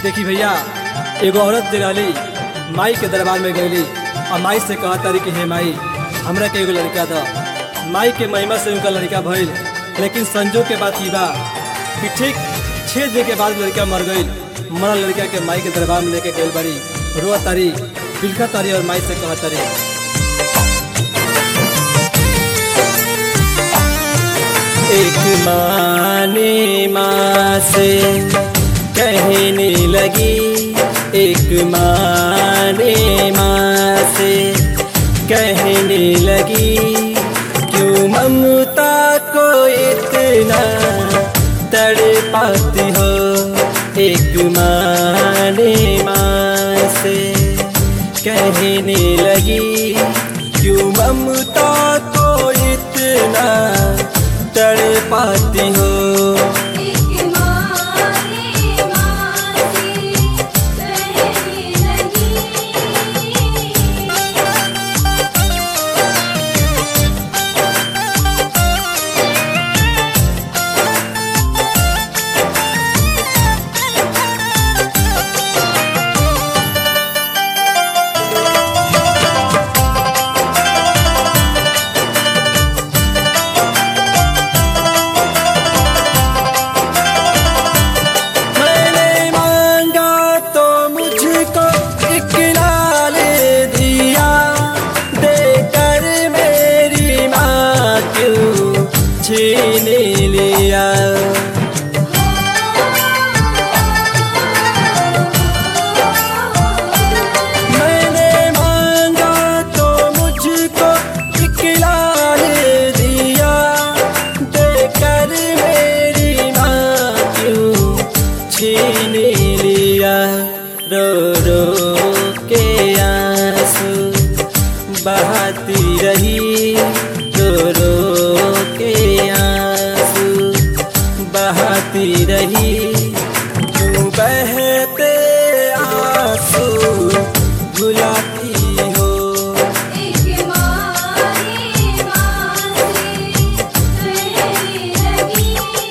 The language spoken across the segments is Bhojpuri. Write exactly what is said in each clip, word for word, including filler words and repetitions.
देखी भैया, एगो औरत जगाली माई के दरबार में गईली और माई से कहा तारी कि हे माई, हमरा के एगो लड़का द। माई के महिमा से उनका लड़का भइल, लेकिन संजोग के बात ई बा कि ठीक छह दिन के बाद लड़का मर गई। मरल लड़का के माई के दरबार में लेके गई बड़ी रोआ तारी, बिलखा तारी और माई से कहा तारी। एक माँ ने माँ से कहने लगी, एक माँ ने माँ से कहने लगी, क्यों ममता को इतना तड़पाती हो। एक माँ ने माँ से कहने लगी, क्यों ममता को इतना तड़पाती हो। छीन लिया मैंने मांगा तो मुझको इकरार दिया, देकर मेरी माँ क्यों छीन लिया। रो रो के आंसू बहाती रही, रो रो के आंसू बहाती रही, क्यों बहते आंसू भुलाती हो। एक माँ ने माँ से कहने लगी,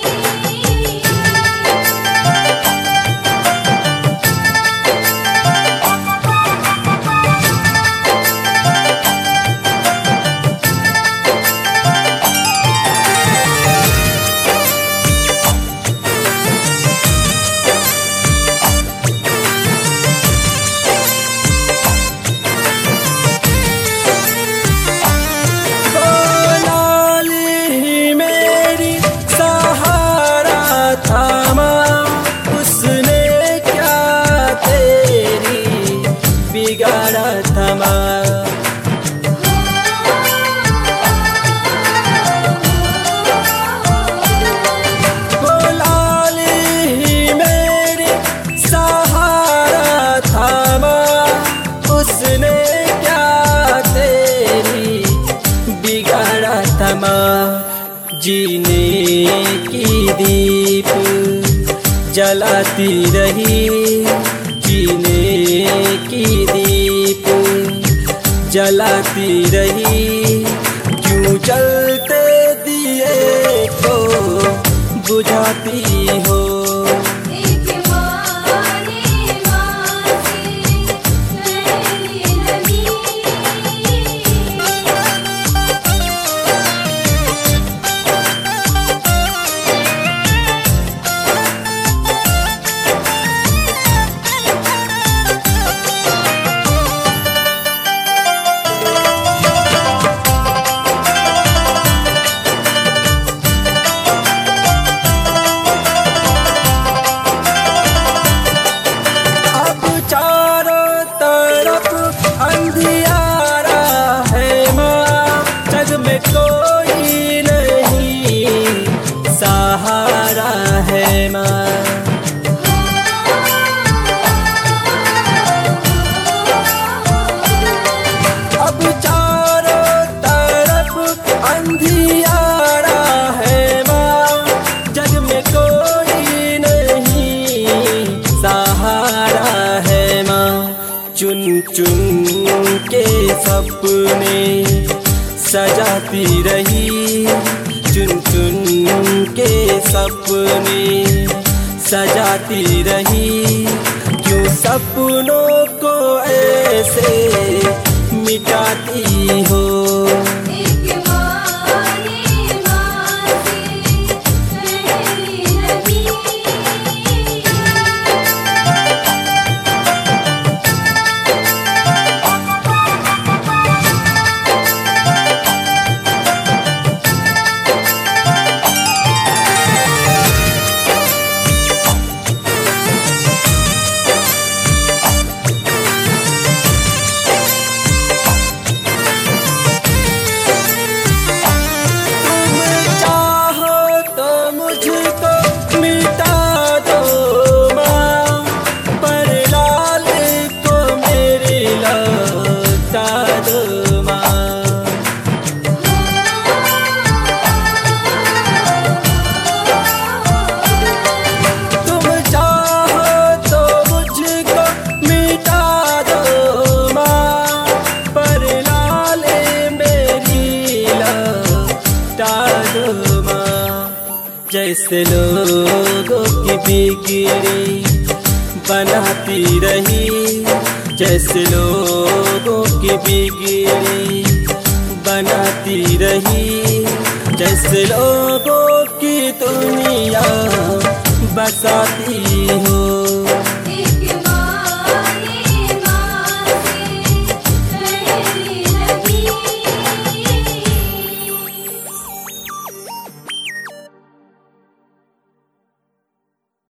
बिगाड़ा थमा। वो लाल ही मेरी सहारा थमा, उसने क्या तेरी बिगाड़ा थमा। जीने की दीप जलाती रही, जीने की दीप जलाती रही, क्यों जलते दिए को बुझाती हो। एक माँ ने माँ से कहने लगी, अंधियारा है माँ, जग में कोई नहीं सहारा है माँ। अब चारों तरफ अंधियारा है माँ, जग में कोई नहीं सहारा है माँ। चुन चुन के सपने सजाती रही, चुन चुन के सपने सजाती रही, क्यों सपनों को ऐसे मिटाती हो। एक मारे मासी कहने लगी, जैसे लोगों की बिगड़ी बनाती रही, जैसे लोगों की बिगड़ी बनाती रही, जैसे लोगों की दुनिया बसाती हो।